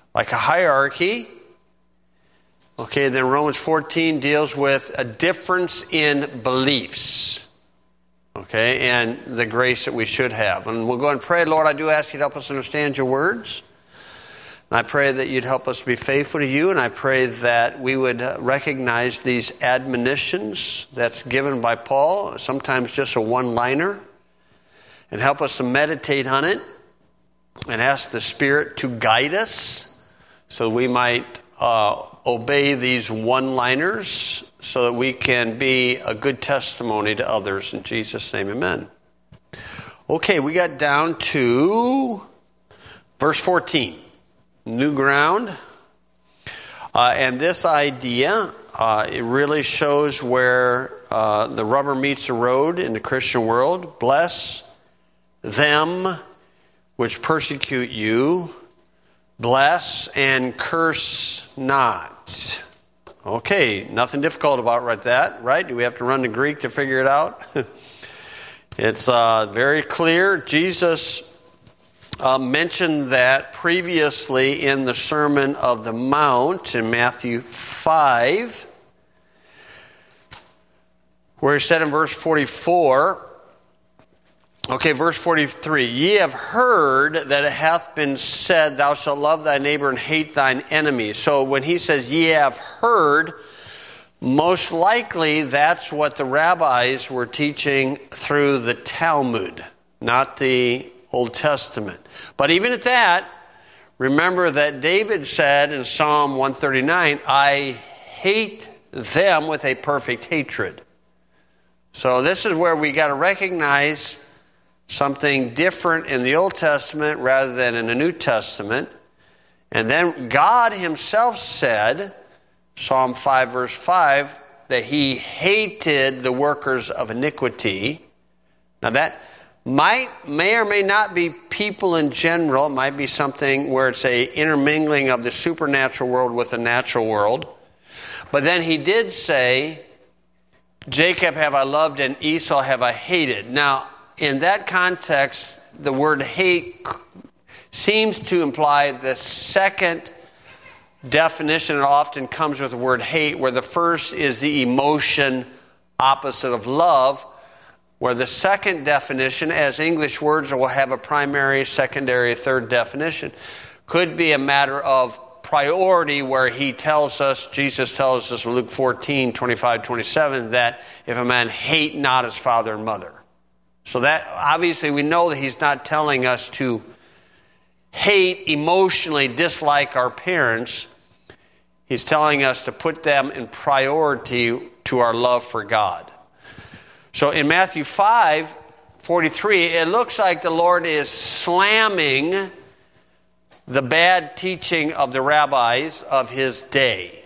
like a hierarchy. Okay, then Romans 14 deals with a difference in beliefs. Okay, and the grace that we should have. And we'll go and pray. Lord, I do ask you to help us understand your words. And I pray that you'd help us to be faithful to you. And I pray that we would recognize these admonitions that's given by Paul, sometimes just a one-liner, and help us to meditate on it and ask the Spirit to guide us so we might obey these one-liners so that we can be a good testimony to others. In Jesus' name, amen. Okay, we got down to verse 14. New ground. And this idea, it really shows where the rubber meets the road in the Christian world. Bless them which persecute you. Bless and curse not. Okay, nothing difficult about that, right? Do we have to run to Greek to figure it out? It's very clear. Jesus mentioned that previously in the Sermon of the Mount in Matthew 5, where he said in verse 44, okay, verse 43, ye have heard that it hath been said, thou shalt love thy neighbor and hate thine enemy. So when he says ye have heard, most likely that's what the rabbis were teaching through the Talmud, not the Old Testament. But even at that, remember that David said in Psalm 139, I hate them with a perfect hatred. So this is where we got to recognize something different in the Old Testament rather than in the New Testament. And then God himself said, Psalm 5 verse 5, that he hated the workers of iniquity. Now that may or may not be people in general. It might be something where it's a intermingling of the supernatural world with the natural world. But then he did say, Jacob have I loved and Esau have I hated. Now, in that context, the word hate seems to imply the second definition that often comes with the word hate, where the first is the emotion opposite of love, where the second definition, as English words will have a primary, secondary, third definition, could be a matter of priority, where he tells us, Jesus tells us in Luke 14, 25, 27, that if a man hate not his father and mother. So that, obviously, we know that he's not telling us to hate, emotionally dislike our parents. He's telling us to put them in priority to our love for God. So in Matthew 5, 43, it looks like the Lord is slamming the bad teaching of the rabbis of his day.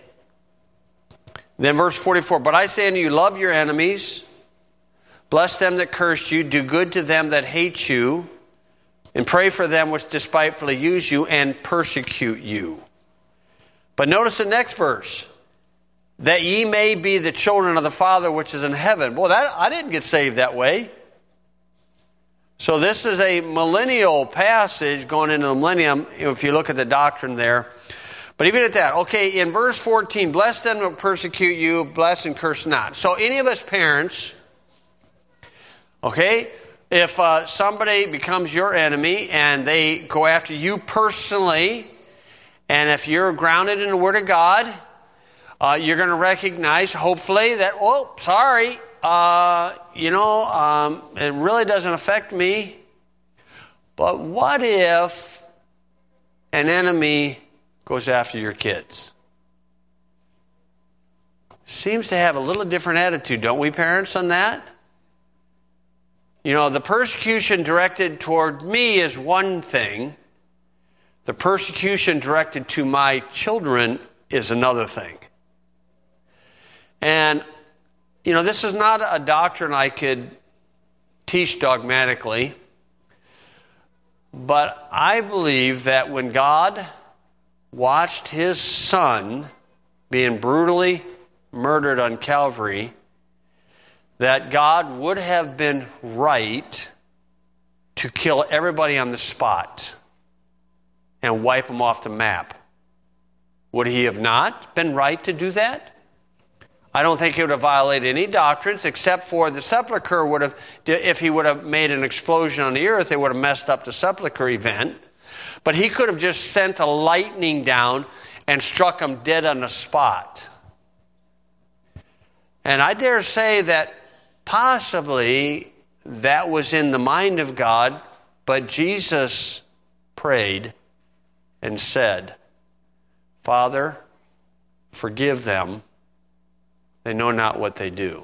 Then verse 44, but I say unto you, love your enemies, bless them that curse you, do good to them that hate you, and pray for them which despitefully use you and persecute you. But notice the next verse, that ye may be the children of the Father which is in heaven. Well, I didn't get saved that way. So this is a millennial passage going into the millennium, if you look at the doctrine there. But even at that, okay, in verse 14, bless them that persecute you, bless and curse not. So any of us parents, okay, if somebody becomes your enemy and they go after you personally, and if you're grounded in the Word of God, you're going to recognize, hopefully, that, oh, sorry, it really doesn't affect me. But what if an enemy goes after your kids? Seems to have a little different attitude, don't we, parents, on that? The persecution directed toward me is one thing. The persecution directed to my children is another thing. And, this is not a doctrine I could teach dogmatically, but I believe that when God watched his son being brutally murdered on Calvary, that God would have been right to kill everybody on the spot and wipe them off the map. Would he have not been right to do that? I don't think he would have violated any doctrines except for the sepulcher would have, if he would have made an explosion on the earth, it would have messed up the sepulcher event. But he could have just sent a lightning down and struck him dead on the spot. And I dare say that possibly that was in the mind of God, but Jesus prayed and said, Father, forgive them. They know not what they do.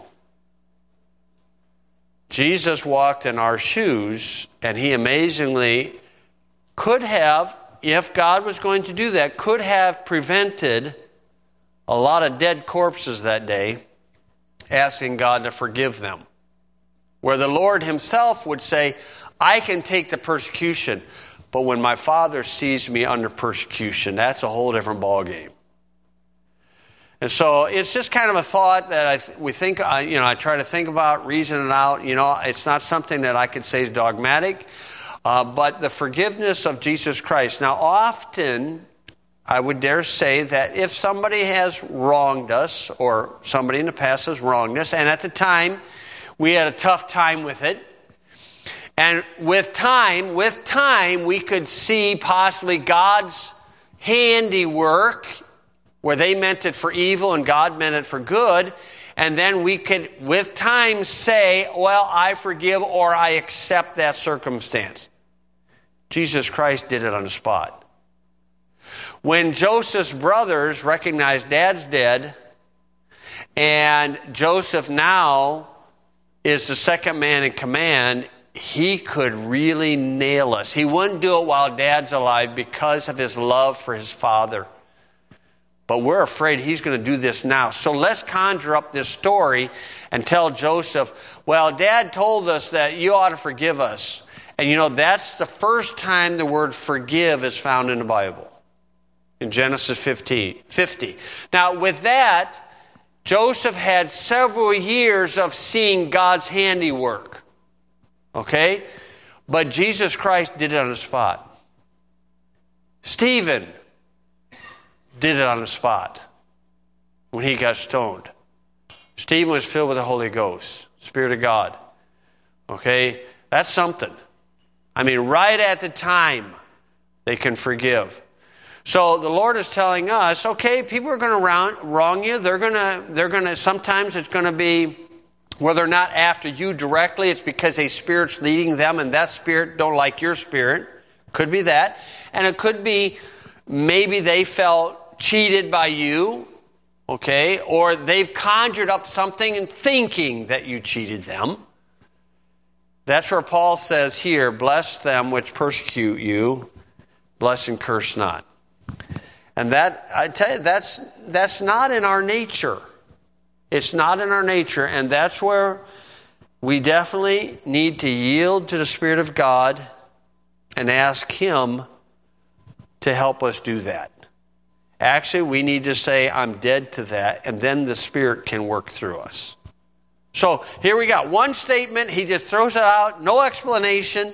Jesus walked in our shoes, and he amazingly could have, if God was going to do that, could have prevented a lot of dead corpses that day, asking God to forgive them. Where the Lord himself would say, I can take the persecution, but when my Father sees me under persecution, that's a whole different ballgame. And so it's just kind of a thought that I try to think about, reason it out. It's not something that I could say is dogmatic, but the forgiveness of Jesus Christ. Now, often I would dare say that if somebody has wronged us, or somebody in the past has wronged us, and at the time we had a tough time with it, and with time, we could see possibly God's handiwork, where they meant it for evil and God meant it for good. And then we could, with time, say, well, I forgive or I accept that circumstance. Jesus Christ did it on the spot. When Joseph's brothers recognized Dad's dead, and Joseph now is the second man in command, he could really nail us. He wouldn't do it while Dad's alive because of his love for his father. But we're afraid he's going to do this now. So let's conjure up this story and tell Joseph, well, Dad told us that you ought to forgive us. And that's the first time the word forgive is found in the Bible, in Genesis 50. Now, with that, Joseph had several years of seeing God's handiwork. Okay? But Jesus Christ did it on the spot. Stephen did it on the spot when he got stoned. Stephen was filled with the Holy Ghost, Spirit of God. Okay? That's something. I mean, right at the time, they can forgive. So the Lord is telling us, okay, people are going to wrong you. They're going to, sometimes it's going to be, where they're not after you directly, it's because a spirit's leading them, and that spirit don't like your spirit. Could be that. And it could be maybe they felt cheated by you, okay? Or they've conjured up something and thinking that you cheated them. That's where Paul says here, bless them which persecute you, bless and curse not. And that, I tell you, that's not in our nature. It's not in our nature, and that's where we definitely need to yield to the Spirit of God and ask Him to help us do that. Actually, we need to say, I'm dead to that, and then the Spirit can work through us. So here we got one statement. He just throws it out, no explanation.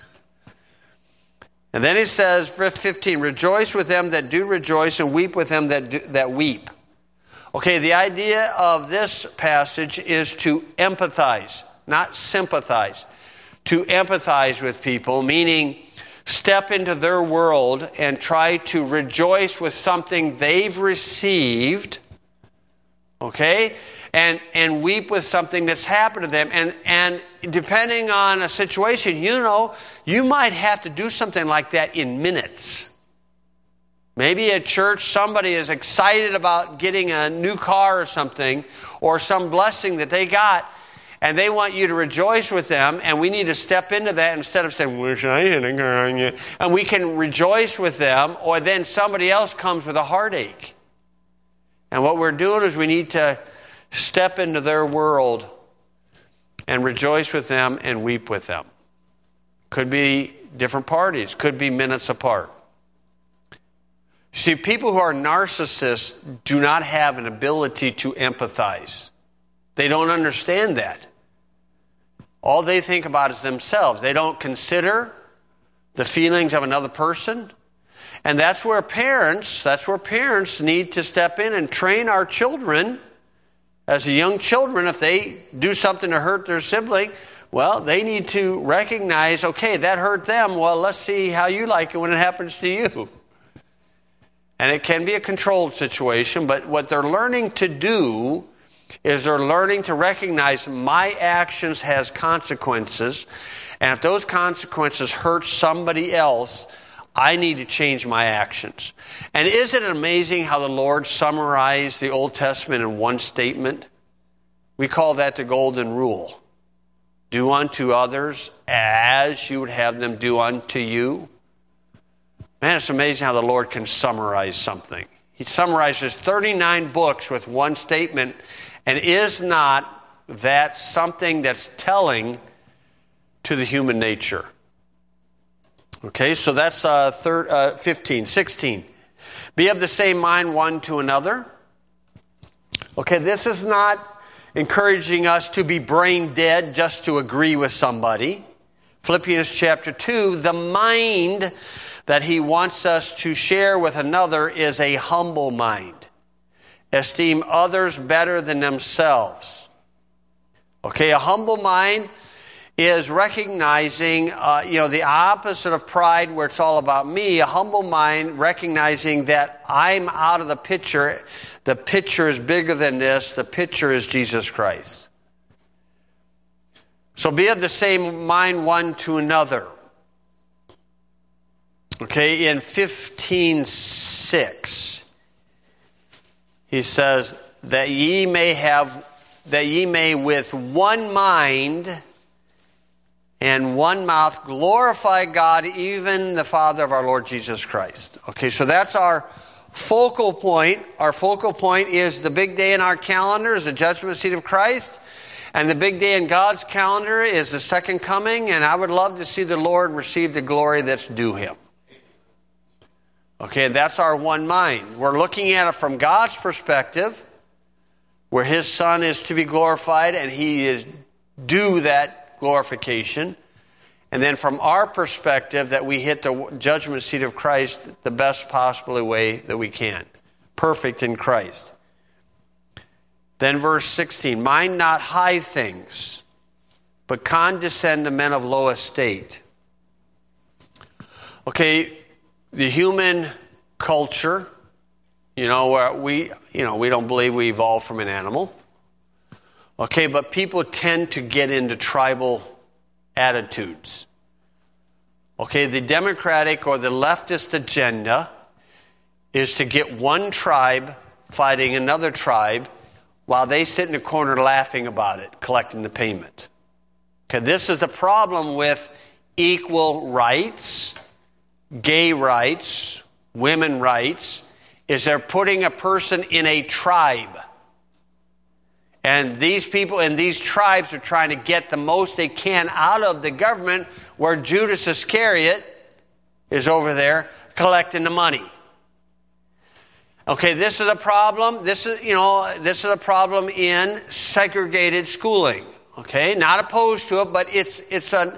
And then he says, verse 15, rejoice with them that do rejoice and weep with them that weep. Okay, the idea of this passage is to empathize, not sympathize. To empathize with people, meaning step into their world and try to rejoice with something they've received, okay, and weep with something that's happened to them. And depending on a situation, you might have to do something like that in minutes. Maybe at church somebody is excited about getting a new car or something, or some blessing that they got, and they want you to rejoice with them, and we need to step into that instead of saying, wish I had a car on you. And we can rejoice with them, or then somebody else comes with a heartache. And what we're doing is we need to step into their world and rejoice with them and weep with them. Could be different parties, could be minutes apart. See, people who are narcissists do not have an ability to empathize. They don't understand that. All they think about is themselves. They don't consider the feelings of another person. And that's where parents need to step in and train our children. As young children, if they do something to hurt their sibling, well, they need to recognize, okay, that hurt them. Well, let's see how you like it when it happens to you. And it can be a controlled situation, but what they're learning to do is they're learning to recognize my actions has consequences, and if those consequences hurt somebody else, I need to change my actions. And isn't it amazing how the Lord summarized the Old Testament in one statement? We call that the golden rule. Do unto others as you would have them do unto you. Man, it's amazing how the Lord can summarize something. He summarizes 39 books with one statement, and is not that something that's telling to the human nature? Okay, so that's 15. 16. Be of the same mind one to another. Okay, this is not encouraging us to be brain dead just to agree with somebody. Philippians chapter 2, the mind that he wants us to share with another is a humble mind. Esteem others better than themselves. Okay, a humble mind is recognizing, the opposite of pride where it's all about me. A humble mind recognizing that I'm out of the picture. The picture is bigger than this. The picture is Jesus Christ. So be of the same mind one to another. Okay, in 15:6, he says that ye may with one mind and one mouth glorify God, even the Father of our Lord Jesus Christ. Okay, so that's our focal point. Our focal point is the big day in our calendar is the judgment seat of Christ. And the big day in God's calendar is the second coming. And I would love to see the Lord receive the glory that's due him. Okay, that's our one mind. We're looking at it from God's perspective, where his Son is to be glorified and he is due that glorification. And then from our perspective, that we hit the judgment seat of Christ the best possible way that we can. Perfect in Christ. Then verse 16, mind not high things, but condescend to men of low estate. Okay, the human culture, where we don't believe we evolved from an animal. Okay, but people tend to get into tribal attitudes. Okay, the democratic or the leftist agenda is to get one tribe fighting another tribe while they sit in the corner laughing about it, collecting the payment. Okay, this is the problem with equal rights, gay rights, women rights, is they're putting a person in a tribe. And these people in these tribes are trying to get the most they can out of the government, where Judas Iscariot is over there collecting the money. Okay, this is a problem. This is a problem in segregated schooling. Okay, not opposed to it, but it's a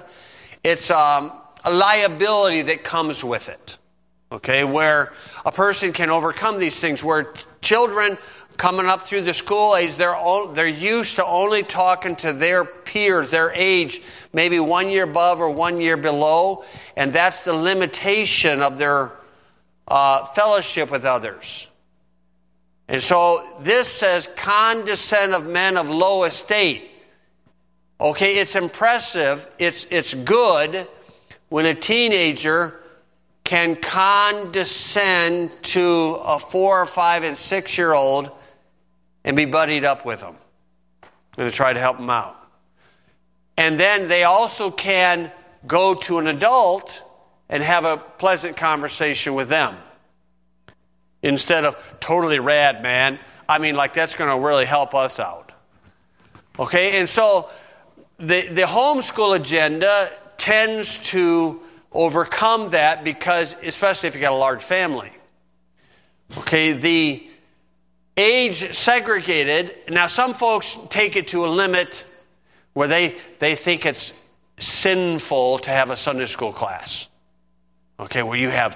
liability that comes with it. Okay, where a person can overcome these things, where children coming up through the school age, they're used to only talking to their peers, their age, maybe 1 year above or 1 year below, and that's the limitation of their fellowship with others. And so this says, condescend of men of low estate. Okay, it's impressive, it's good when a teenager can condescend to a 4 or 5 and 6 year old and be buddied up with them and to try to help them out. And then they also can go to an adult and have a pleasant conversation with them instead of totally rad, man. I mean, like, that's going to really help us out. Okay, and so the homeschool agenda tends to overcome that, because especially if you got a large family. Okay, the age segregated, now some folks take it to a limit where they think it's sinful to have a Sunday school class. Okay, where you have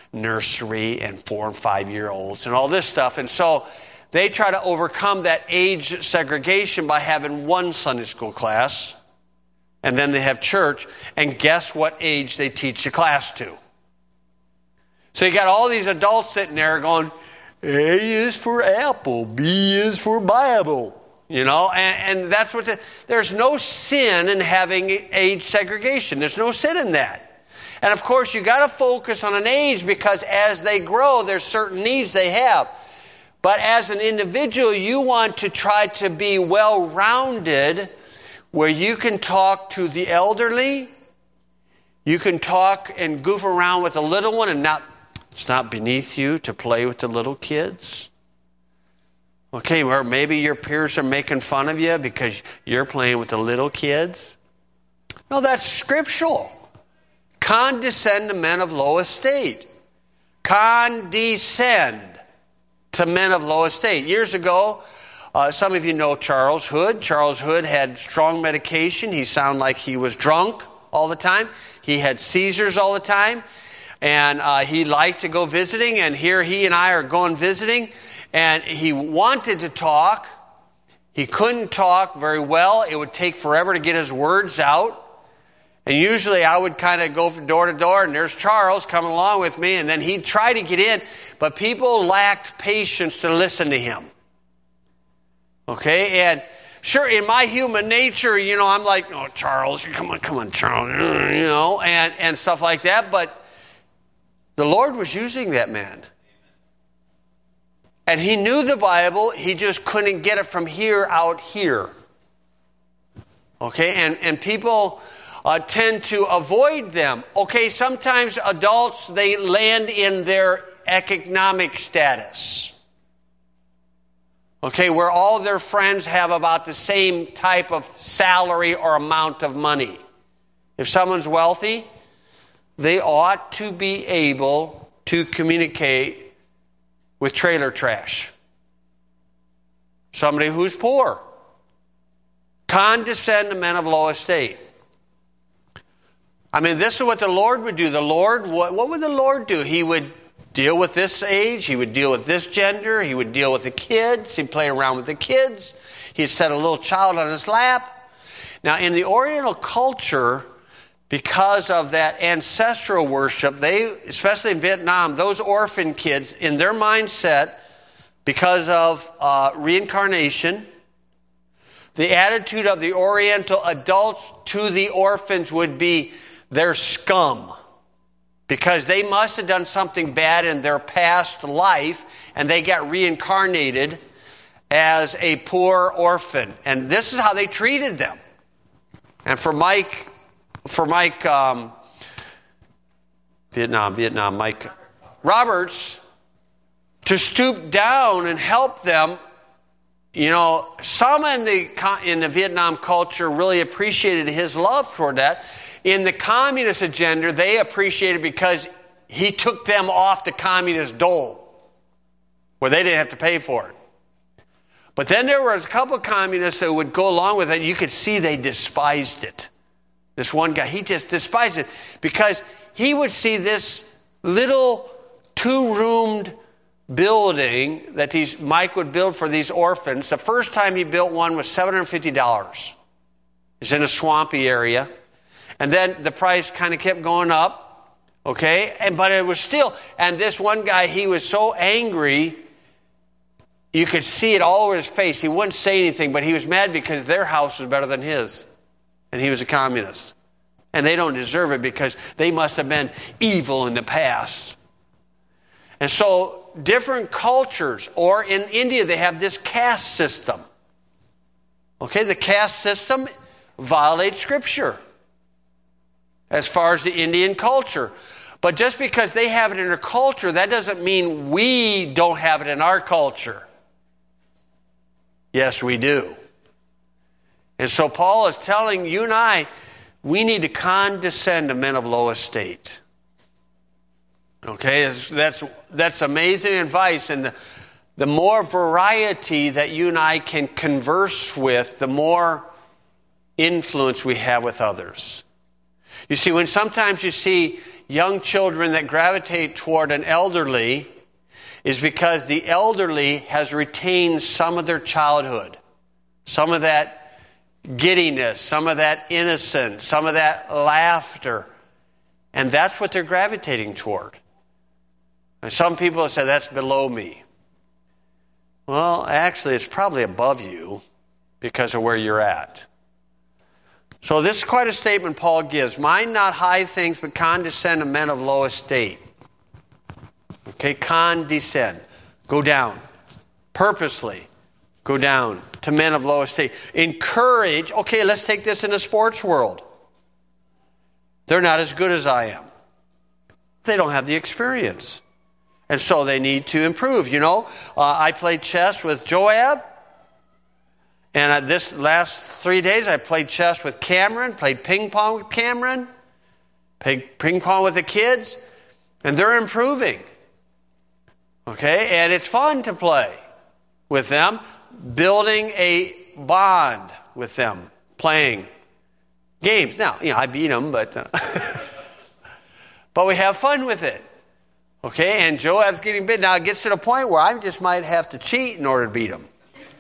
nursery and 4 and 5-year-olds and all this stuff. And so they try to overcome that age segregation by having one Sunday school class, and then they have church, and guess what age they teach the class to? So you got all these adults sitting there going, A is for apple, B is for Bible. You know, and that's what there's no sin in having age segregation. There's no sin in that. And of course, you got to focus on an age because as they grow, there's certain needs they have. But as an individual, you want to try to be well-rounded where you can talk to the elderly, you can talk and goof around with the little one, and it's not beneath you to play with the little kids. Okay, or maybe your peers are making fun of you because you're playing with the little kids. No, that's scriptural. Condescend to men of low estate. Condescend to men of low estate. Years ago, some of you know Charles Hood. Charles Hood had strong medication. He sounded like he was drunk all the time. He had seizures all the time. And he liked to go visiting. And here he and I are going visiting. And he wanted to talk. He couldn't talk very well. It would take forever to get his words out. And usually I would kind of go from door to door, and there's Charles coming along with me, and then he'd try to get in, but people lacked patience to listen to him. Okay, and sure, in my human nature, you know, I'm like, oh, Charles, come on, Charles, you know, and stuff like that, but the Lord was using that man. And he knew the Bible, he just couldn't get it from here out here. Okay, and people tend to avoid them. Okay, sometimes adults, they land in their economic status. Okay, where all their friends have about the same type of salary or amount of money. If someone's wealthy, they ought to be able to communicate with trailer trash. Somebody who's poor. Condescend to men of low estate. I mean, this is what the Lord would do. The Lord, what would the Lord do? He would deal with this age. He would deal with this gender. He would deal with the kids. He'd play around with the kids. He'd set a little child on his lap. Now, in the Oriental culture, because of that ancestral worship, they, especially in Vietnam, those orphan kids, in their mindset, because of reincarnation, the attitude of the Oriental adults to the orphans would be their scum. Because they must have done something bad in their past life, and they got reincarnated as a poor orphan. And this is how they treated them. And for Mike, Mike Roberts, to stoop down and help them, you know, some in the Vietnam culture really appreciated his love toward that. In the communist agenda, they appreciated because he took them off the communist dole, where they didn't have to pay for it. But then there was a couple of communists that would go along with it. You could see they despised it. This one guy, he just despised it because he would see this little 2-roomed building that Mike would build for these orphans. The first time he built one was $750. It's in a swampy area. And then the price kind of kept going up. Okay? But it was still, and this one guy, he was so angry, you could see it all over his face. He wouldn't say anything, but he was mad because their house was better than his. And he was a communist. And they don't deserve it because they must have been evil in the past. And so different cultures, or in India they have this caste system. Okay, the caste system violates Scripture as far as the Indian culture. But just because they have it in their culture, that doesn't mean we don't have it in our culture. Yes, we do. And so Paul is telling you and I, we need to condescend to men of low estate. Okay, that's amazing advice. And the more variety that you and I can converse with, the more influence we have with others. You see, when sometimes you see young children that gravitate toward an elderly, is because the elderly has retained some of their childhood, some of that giddiness, some of that innocence, some of that laughter. And that's what they're gravitating toward. And some people say, that's below me. Well, actually, it's probably above you because of where you're at. So this is quite a statement Paul gives. Mind not high things, but condescend to men of low estate. Okay, condescend. Go down. Purposely go down to men of low estate. Encourage. Okay, let's take this in the sports world. They're not as good as I am. They don't have the experience. And so they need to improve. You know, I played chess with Joab. And this last 3 days I played chess with Cameron, played ping pong with Cameron, played ping pong with the kids. And they're improving. Okay, and it's fun to play with them, building a bond with them, playing games. Now, I beat them, but we have fun with it. Okay, and Joab's getting big. Now it gets to the point where I just might have to cheat in order to beat him.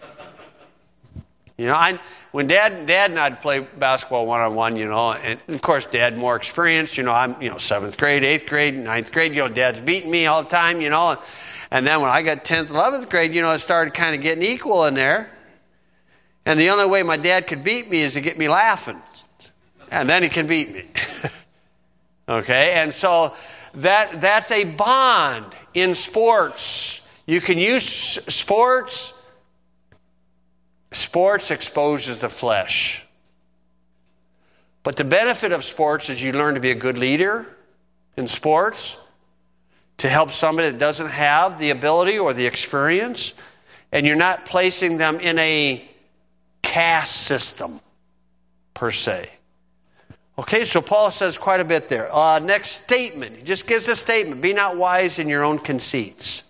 When Dad and I'd play basketball one-on-one, and of course Dad more experienced, I'm, 7th grade, 8th grade, 9th grade, Dad's beating me all the time, and then when I got 10th, 11th grade, it started kind of getting equal in there. And the only way my dad could beat me is to get me laughing. And then he can beat me. Okay, and so that's a bond in sports. You can use sports. Sports exposes the flesh. But the benefit of sports is you learn to be a good leader in sports, to help somebody that doesn't have the ability or the experience, and you're not placing them in a caste system, per se. Okay, so Paul says quite a bit there. Next statement. He just gives a statement. Be not wise in your own conceits.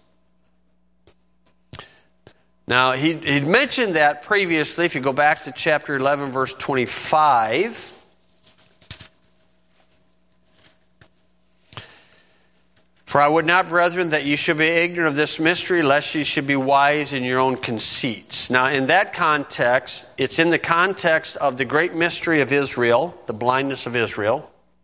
Now, he'd mentioned that previously. If you go back to chapter 11, verse 25. For I would not, brethren, that ye should be ignorant of this mystery, lest ye should be wise in your own conceits. Now, in that context, it's in the context of the great mystery of Israel, the blindness of Israel.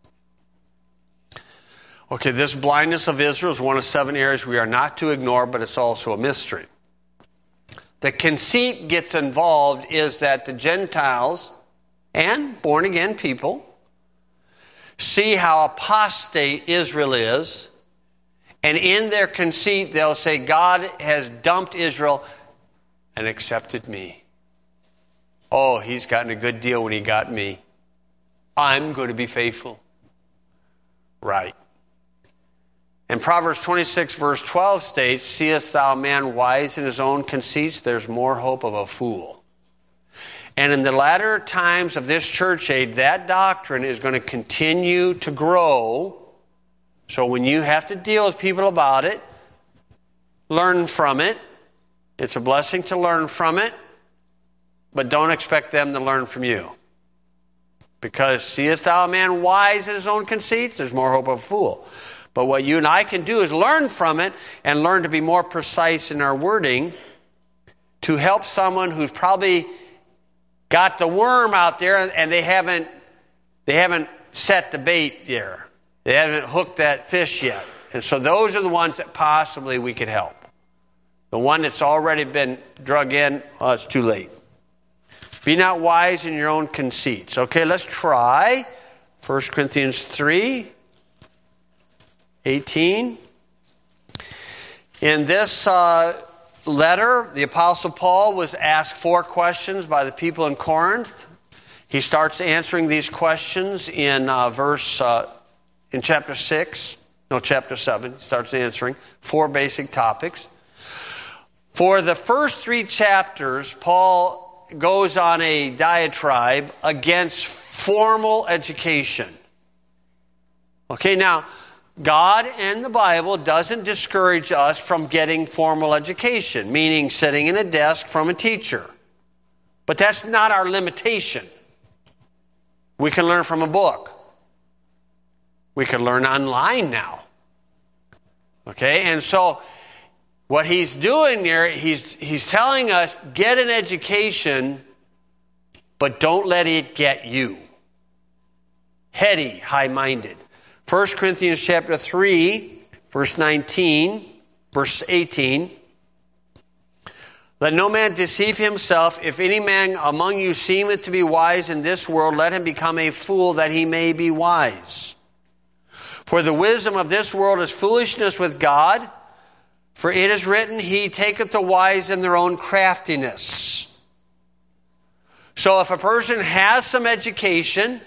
Okay, this blindness of Israel is one of 7 areas we are not to ignore, but it's also a mystery. The conceit gets involved is that the Gentiles and born-again people see how apostate Israel is, and in their conceit, they'll say, God has dumped Israel and accepted me. Oh, he's gotten a good deal when he got me. I'm going to be faithful. Right. And Proverbs 26, verse 12 states, seest thou a man wise in his own conceits? There's more hope of a fool. And in the latter times of this church age, that doctrine is going to continue to grow. So when you have to deal with people about it, learn from it. It's a blessing to learn from it, but don't expect them to learn from you. Because seest thou a man wise in his own conceits? There's more hope of a fool. But what you and I can do is learn from it and learn to be more precise in our wording to help someone who's probably got the worm out there and they haven't set the bait there. They haven't hooked that fish yet. And so those are the ones that possibly we could help. The one that's already been drug in, it's too late. Be not wise in your own conceits. Okay, let's try 1 Corinthians 3, 18. In this letter, the Apostle Paul was asked 4 questions by the people in Corinth. He starts answering these questions in chapter 7. He starts answering 4 basic topics. For the first 3 chapters, Paul goes on a diatribe against formal education. Okay, now, God and the Bible doesn't discourage us from getting formal education, meaning sitting in a desk from a teacher. But that's not our limitation. We can learn from a book. We could learn online now. Okay, and so what he's doing there, he's telling us, get an education, but don't let it get you. Heady, high-minded. 1 Corinthians chapter 3, verse 19, verse 18. Let no man deceive himself. If any man among you seemeth to be wise in this world, let him become a fool that he may be wise. For the wisdom of this world is foolishness with God. For it is written, He taketh the wise in their own craftiness. So if a person has some education,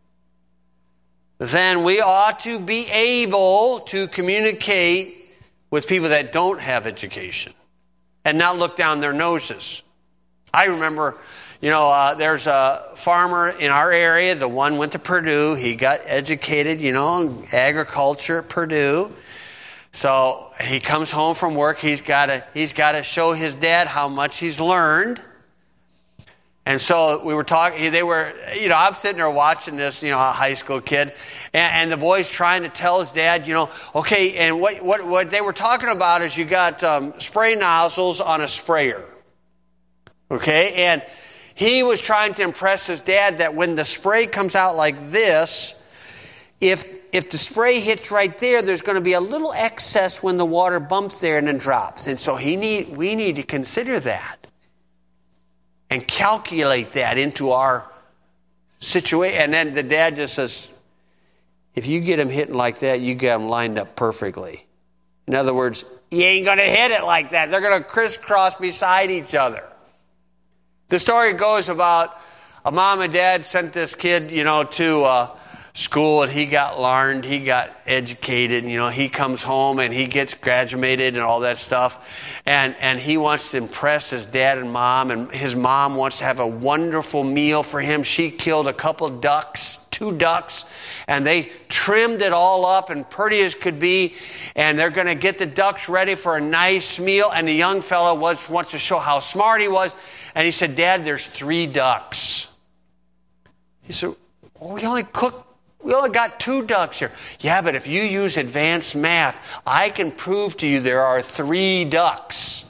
then we ought to be able to communicate with people that don't have education and not look down their noses. I remember, there's a farmer in our area. The one went to Purdue. He got educated, in agriculture at Purdue. So he comes home from work. He's got to show his dad how much he's learned. And so we were talking. I'm sitting there watching this, a high school kid, and the boy's trying to tell his dad, okay. And what they were talking about is you got spray nozzles on a sprayer, okay, and he was trying to impress his dad that when the spray comes out like this, if the spray hits right there, there's going to be a little excess when the water bumps there and then drops. And so we need to consider that and calculate that into our situation. And then the dad just says, if you get them hitting like that, you get them lined up perfectly. In other words, you ain't going to hit it like that. They're going to crisscross beside each other. The story goes about a mom and dad sent this kid, to school, and he got learned, he got educated, he comes home and he gets graduated and all that stuff, and he wants to impress his dad and mom, and his mom wants to have a wonderful meal for him. She killed a couple ducks, 2 ducks, and they trimmed it all up and pretty as could be, and they're going to get the ducks ready for a nice meal, and the young fellow wants to show how smart he was, and he said, Dad, there's 3 ducks. He said, well, we only got 2 ducks here. Yeah, but if you use advanced math, I can prove to you there are 3 ducks.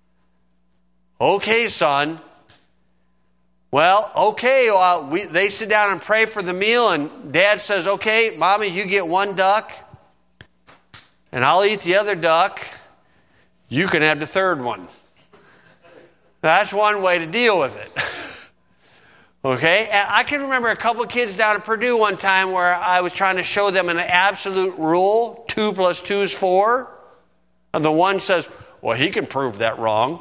Okay, son. Well, okay. They sit down and pray for the meal, and Dad says, okay, Mommy, you get 1 duck, and I'll eat the other duck. You can have the 3rd one. That's one way to deal with it. Okay, and I can remember a couple of kids down at Purdue one time where I was trying to show them an absolute rule, 2 + 2 is 4. And the one says, well, he can prove that wrong.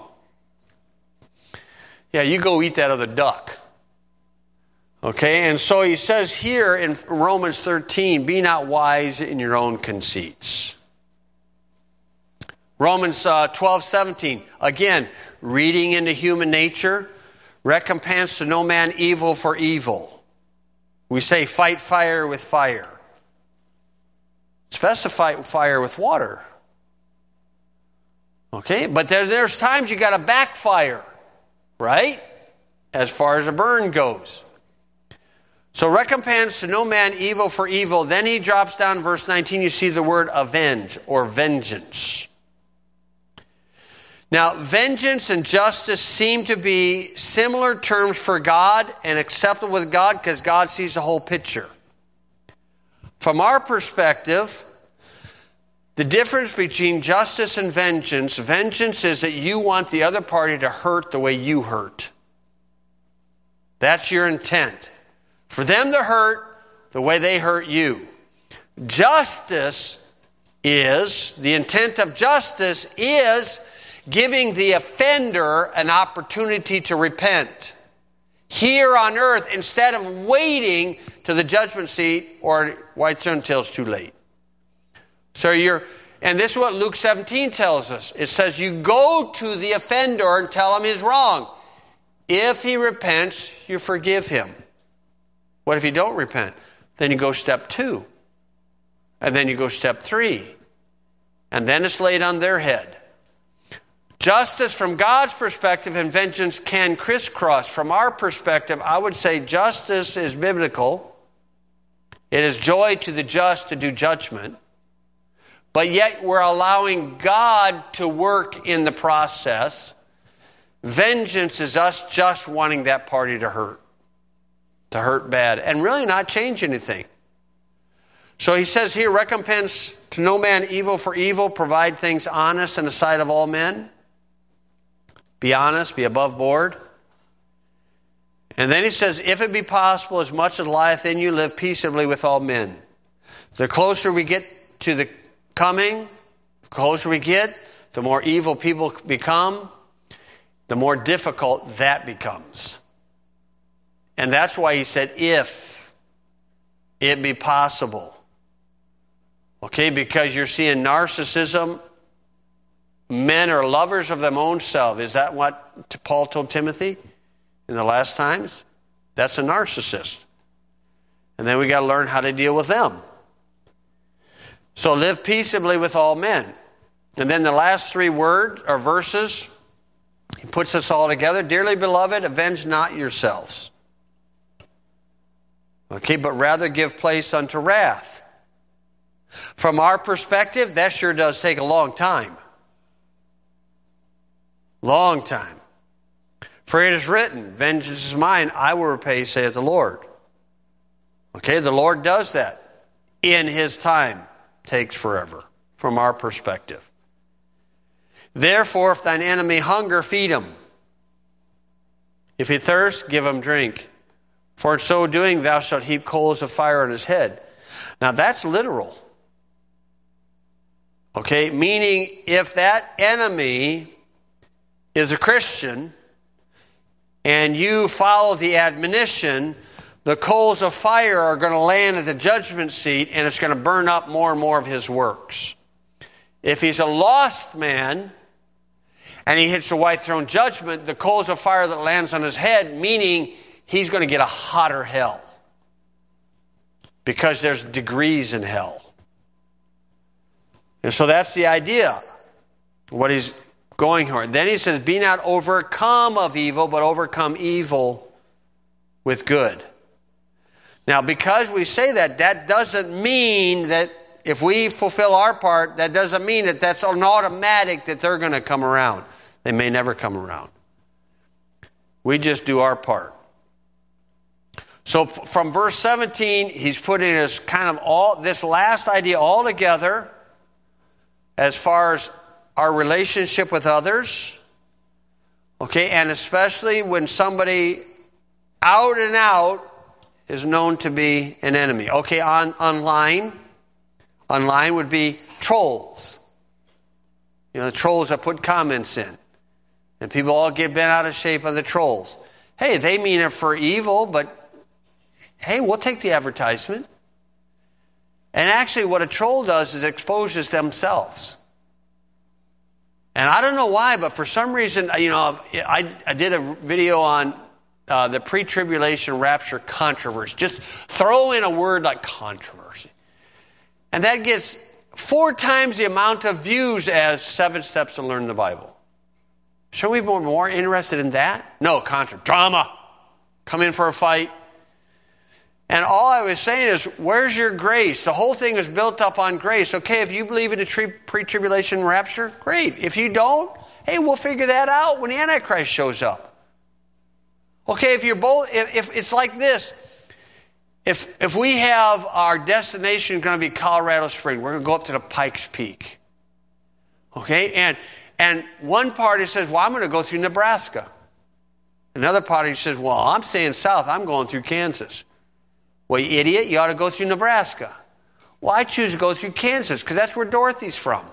Yeah, you go eat that other duck. Okay, and so he says here in Romans 13, be not wise in your own conceits. Romans 12:17, again, reading into human nature. Recompense to no man evil for evil. We say fight fire with fire. Specify fire with water. Okay, but there's times you got to backfire, right? As far as a burn goes. So recompense to no man evil for evil. Then he drops down verse 19. You see the word avenge or vengeance. Now, vengeance and justice seem to be similar terms for God and acceptable with God because God sees the whole picture. From our perspective, the difference between justice and vengeance is that you want the other party to hurt the way you hurt. That's your intent. For them to hurt the way they hurt you. The intent of justice is giving the offender an opportunity to repent here on earth instead of waiting to the judgment seat or waits until it's too late. And this is what Luke 17 tells us. It says you go to the offender and tell him he's wrong. If he repents, you forgive him. What if he don't repent? Then you go step 2. And then you go step 3. And then it's laid on their head. Justice from God's perspective and vengeance can crisscross. From our perspective, I would say justice is biblical It is joy to the just to do judgment. But yet we're allowing God to work in the process. Vengeance is us just wanting that party to hurt bad, and really not change anything. So he says here, recompense to no man evil for evil, provide things honest in the sight of all men. Be honest, be above board. And then he says, if it be possible, as much as lieth in you, live peaceably with all men. The closer we get to the coming, the closer we get, the more evil people become, the more difficult that becomes. And that's why he said, if it be possible. Okay, because you're seeing narcissism. Men are lovers of their own self. Is that what Paul told Timothy in the last times? That's a narcissist. And then we got to learn how to deal with them. So live peaceably with all men. And then the last three words or verses, he puts us all together. Dearly beloved, avenge not yourselves. Okay, but rather give place unto wrath. From our perspective, that sure does take a long time. Long time. For it is written, vengeance is mine, I will repay, saith the Lord. Okay, the Lord does that. In his time. Takes forever. From our perspective. Therefore, if thine enemy hunger, feed him. If he thirst, give him drink. For in so doing, thou shalt heap coals of fire on his head. Now that's literal. Okay, meaning if that enemy is a Christian and you follow the admonition, the coals of fire are going to land at the judgment seat and it's going to burn up more and more of his works. If he's a lost man and he hits the white throne judgment, the coals of fire that lands on his head, meaning he's going to get a hotter hell. Because there's degrees in hell. And so that's the idea. What he's going for. Then he says, be not overcome of evil, but overcome evil with good. Now, because we say that, that doesn't mean that if we fulfill our part, that doesn't mean that that's an automatic that they're going to come around. They may never come around. We just do our part. So from verse 17, he's putting us kind of all this last idea all together as far as our relationship with others. Okay, and especially when somebody out and out is known to be an enemy. Okay, online would be trolls. You know, the trolls that put comments in. And people all get bent out of shape on the trolls. Hey, they mean it for evil, but hey, we'll take the advertisement. And actually what a troll does is exposes themselves. And I don't know why, but for some reason, you know, I did a video on the pre-tribulation rapture controversy. Just throw in a word like controversy. And that gets 4 times the amount of views as 7 Steps to Learn the Bible. Should we be more interested in that? No, drama. Come in for a fight. And all I was saying is, where's your grace? The whole thing is built up on grace. Okay, if you believe in a pre-tribulation rapture, great. If you don't, hey, we'll figure that out when the Antichrist shows up. Okay, if you're both, if it's like this, if we have our destination going to be Colorado Springs, we're going to go up to the Pikes Peak. Okay, and one party says, well, I'm going to go through Nebraska. Another party says, well, I'm staying south. I'm going through Kansas. Well, you idiot, you ought to go through Nebraska. Well, I choose to go through Kansas because that's where Dorothy's from.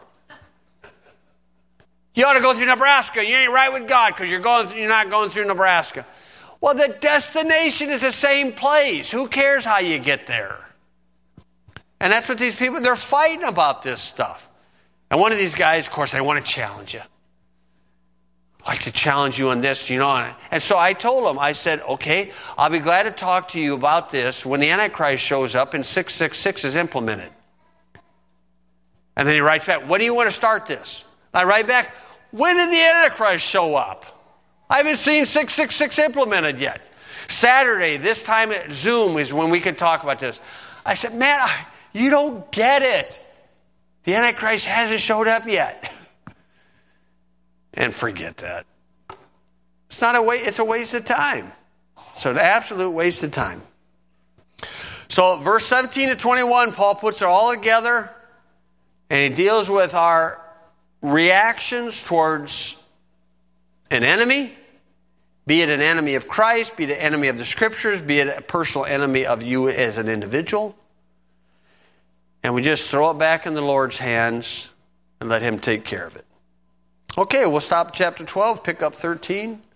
You ought to go through Nebraska. You ain't right with God because you're not going through Nebraska. Well, the destination is the same place. Who cares how you get there? And that's what these people, they're fighting about this stuff. And one of these guys, of course, they want to challenge you. I like to challenge you on this, you know. And so I told him, I said, okay, I'll be glad to talk to you about this when the Antichrist shows up and 666 is implemented. And then he writes back, when do you want to start this? I write back, when did the Antichrist show up? I haven't seen 666 implemented yet. Saturday, this time at Zoom is when we can talk about this. I said, man, you don't get it. The Antichrist hasn't showed up yet. And forget that. It's not it's a waste of time. So an absolute waste of time. So verse 17 to 21, Paul puts it all together, and he deals with our reactions towards an enemy, be it an enemy of Christ, be it an enemy of the Scriptures, be it a personal enemy of you as an individual. And we just throw it back in the Lord's hands and let him take care of it. Okay, we'll stop at chapter 12, pick up 13.